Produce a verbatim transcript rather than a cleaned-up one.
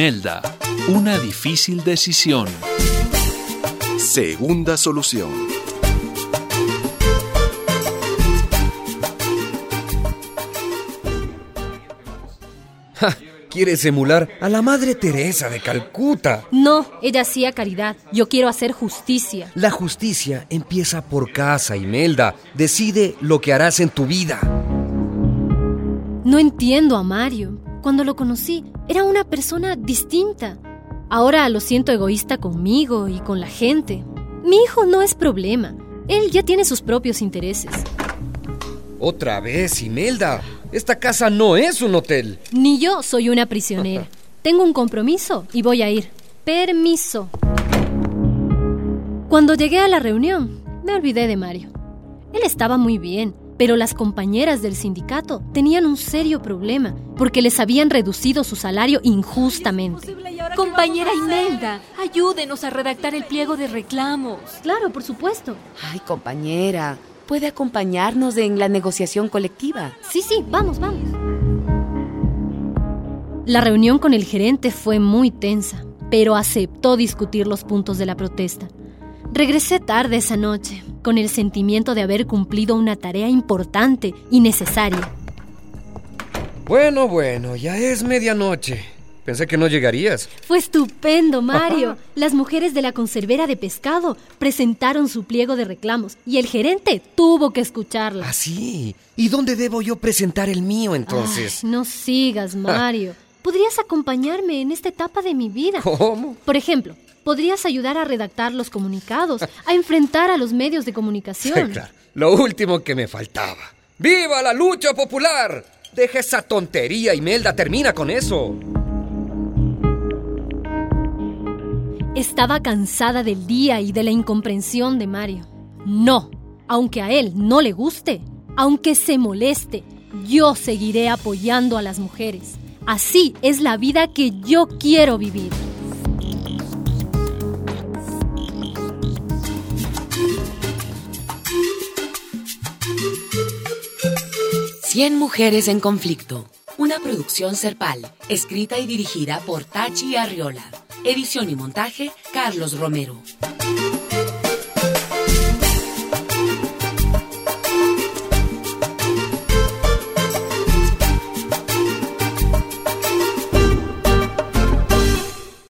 Imelda, una difícil decisión. Segunda solución. Ja, ¿quieres emular a la Madre Teresa de Calcuta? No, ella hacía caridad. Yo quiero hacer justicia. La justicia empieza por casa, Imelda. Decide lo que harás en tu vida. No entiendo a Mario. Cuando lo conocí, era una persona distinta. Ahora lo siento egoísta conmigo y con la gente. Mi hijo no es problema. Él ya tiene sus propios intereses. Otra vez, Imelda. Esta casa no es un hotel. Ni yo soy una prisionera. Tengo un compromiso y voy a ir. Permiso. Cuando llegué a la reunión, me olvidé de Mario. Él estaba muy bien, pero las compañeras del sindicato tenían un serio problema porque les habían reducido su salario injustamente. Compañera Imelda, ayúdenos a redactar el pliego de reclamos. Claro, por supuesto. Ay, compañera, ¿puede acompañarnos en la negociación colectiva? Sí, sí, vamos, vamos. La reunión con el gerente fue muy tensa, pero aceptó discutir los puntos de la protesta. Regresé tarde esa noche, con el sentimiento de haber cumplido una tarea importante y necesaria. Bueno, bueno, ya es medianoche. Pensé que no llegarías. Fue estupendo, Mario. Las mujeres de la conservera de pescado presentaron su pliego de reclamos y el gerente tuvo que escucharla. ¿Ah, sí? ¿Y dónde debo yo presentar el mío, entonces? Ay, no sigas, Mario. Podrías acompañarme en esta etapa de mi vida. ¿Cómo? Por ejemplo, podrías ayudar a redactar los comunicados, a enfrentar a los medios de comunicación. Sí, claro. Lo último que me faltaba. ¡Viva la lucha popular! Deja esa tontería, Imelda. Termina con eso. Estaba cansada del día y de la incomprensión de Mario. No, aunque a él no le guste, aunque se moleste, yo seguiré apoyando a las mujeres. Así es la vida que yo quiero vivir. Cien mujeres en conflicto. Una producción Serpal, escrita y dirigida por Tachi Arriola. Edición y montaje, Carlos Romero.